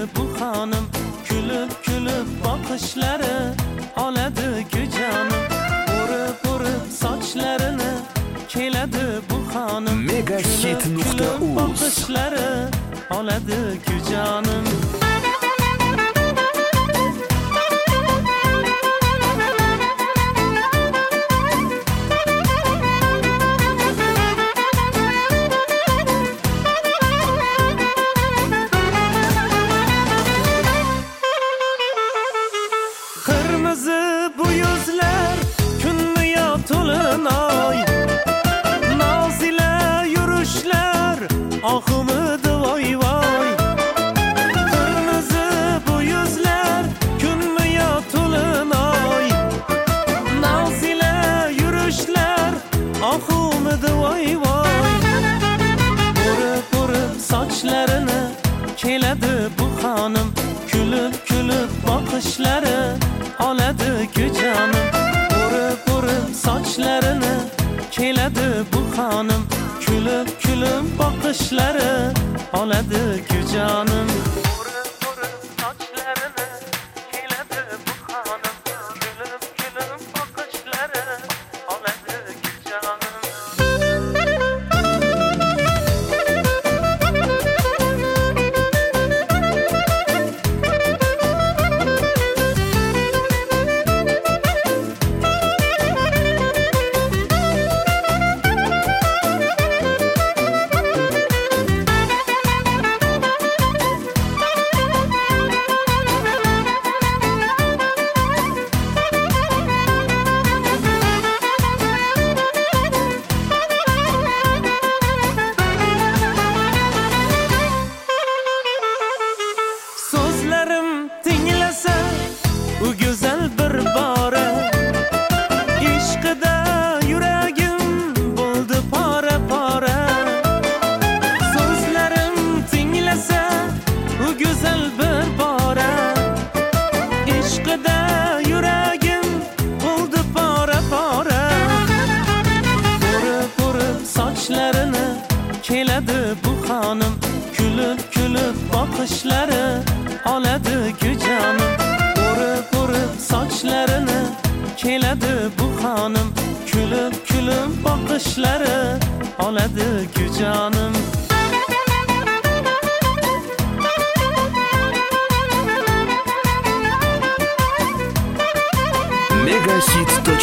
bu hanım, kulib kulib bakışları oladi ku jonim. Urib urib sochlarini keladi bu hanım, Megahit.uz bakışları oladi ku jonim. Kırmızı bu yüzler künlüye tulunay, nazile yürüşler ahımıdı vay vay. Kırmızı bu yüzler künlüye tulunay, nazile yürüşler ahımıdı vay vay. Vurup vurup saçlarını keledi bu hanım, kulib kulib bakışları oladi ku jonim. Urib urib sochlarini keladi bu hanım, kulib kulib bakışları oladi ku jonim. Urib urib sochlarini keladi bu hanım, kulib kulib bakışları oladi ku jonim. Sözlerim dinlese bu güzel bir bara, İşkıda yüreğim buldu para para. Sözlerim dinlese bu güzel bir bara, İşkıda yüreğim buldu para para. Vurup vurup saçlarını keledi bu hanım, kulib kulib bakışları oladi ku jonim. Urib urib sochlarini keladi bu hanım, kulib kulib bakışları oladi ku jonim. Megahit.uz